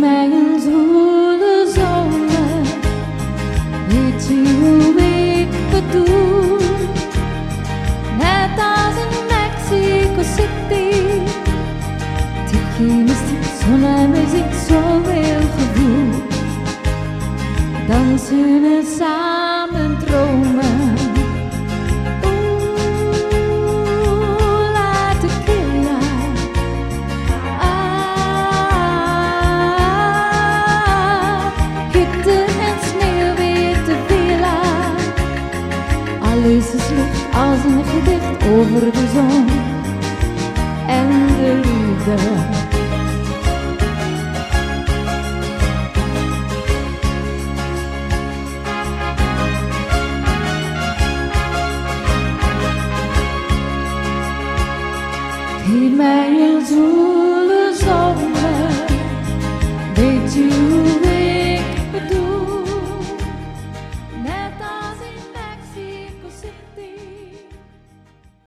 mij een zwoele zomer, weet je hoe ik bedoel? Net als in Mexico City, die gymnastiek, zon en muziek, zoveel gevoel. Dansen en samen dromen. Alles is licht als een gedicht over de zon en de liefde. Geef mij een zoen.